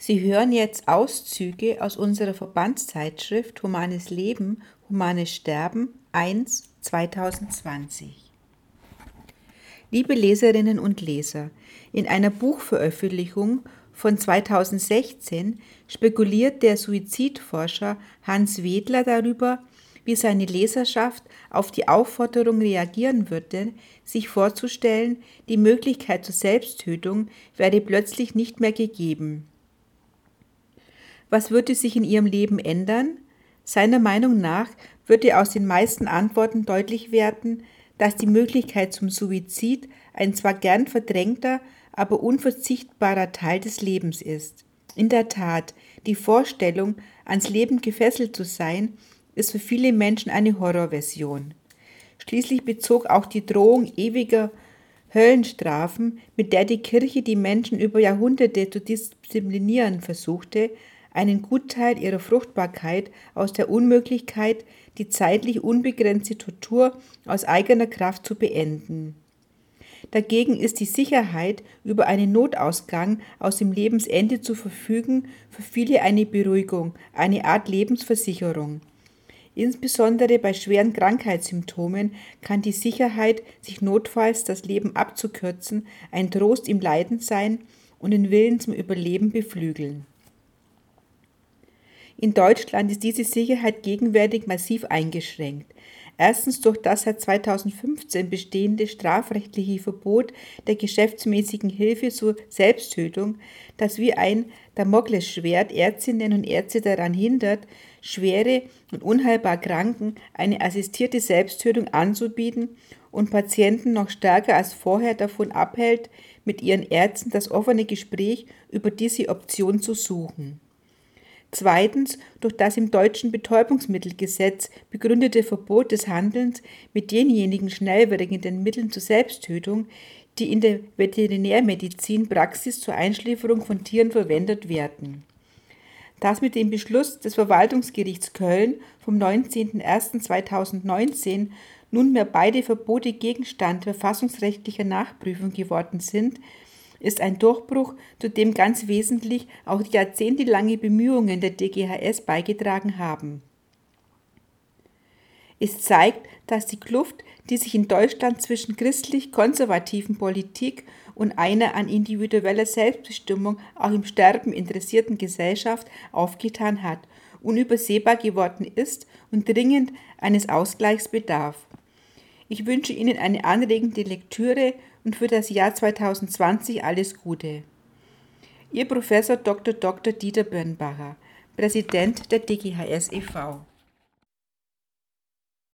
Sie hören jetzt Auszüge aus unserer Verbandszeitschrift Humanes Leben, Humanes Sterben 1 2020. Liebe Leserinnen und Leser, in einer Buchveröffentlichung von 2016 spekuliert der Suizidforscher Hans Wedler darüber, wie seine Leserschaft auf die Aufforderung reagieren würde, sich vorzustellen, die Möglichkeit zur Selbsttötung wäre plötzlich nicht mehr gegeben. Was würde sich in ihrem Leben ändern? Seiner Meinung nach würde aus den meisten Antworten deutlich werden, dass die Möglichkeit zum Suizid ein zwar gern verdrängter, aber unverzichtbarer Teil des Lebens ist. In der Tat, die Vorstellung, ans Leben gefesselt zu sein, ist für viele Menschen eine Horrorversion. Schließlich bezog auch die Drohung ewiger Höllenstrafen, mit der die Kirche die Menschen über Jahrhunderte zu disziplinieren versuchte, einen Gutteil ihrer Fruchtbarkeit aus der Unmöglichkeit, die zeitlich unbegrenzte Tortur aus eigener Kraft zu beenden. Dagegen ist die Sicherheit, über einen Notausgang aus dem Lebensende zu verfügen, für viele eine Beruhigung, eine Art Lebensversicherung. Insbesondere bei schweren Krankheitssymptomen kann die Sicherheit, sich notfalls das Leben abzukürzen, ein Trost im Leiden sein und den Willen zum Überleben beflügeln. In Deutschland ist diese Sicherheit gegenwärtig massiv eingeschränkt. Erstens durch das seit 2015 bestehende strafrechtliche Verbot der geschäftsmäßigen Hilfe zur Selbsttötung, das wie ein Damoklesschwert Ärztinnen und Ärzte daran hindert, schwere und unheilbar Kranken eine assistierte Selbsttötung anzubieten und Patienten noch stärker als vorher davon abhält, mit ihren Ärzten das offene Gespräch über diese Option zu suchen. Zweitens durch das im deutschen Betäubungsmittelgesetz begründete Verbot des Handelns mit denjenigen schnell wirkenden Mitteln zur Selbsttötung, die in der Veterinärmedizin Praxis zur Einschläferung von Tieren verwendet werden. Das mit dem Beschluss des Verwaltungsgerichts Köln vom 19.01.2019 nunmehr beide Verbote Gegenstand verfassungsrechtlicher Nachprüfung geworden sind, ist ein Durchbruch, zu dem ganz wesentlich auch die jahrzehntelange Bemühungen der DGHS beigetragen haben. Es zeigt, dass die Kluft, die sich in Deutschland zwischen christlich-konservativen Politik und einer an individueller Selbstbestimmung auch im Sterben interessierten Gesellschaft aufgetan hat, unübersehbar geworden ist und dringend eines Ausgleichs bedarf. Ich wünsche Ihnen eine anregende Lektüre und für das Jahr 2020 alles Gute. Ihr Professor Dr. Dr. Dieter Birnbacher, Präsident der DGHS e.V.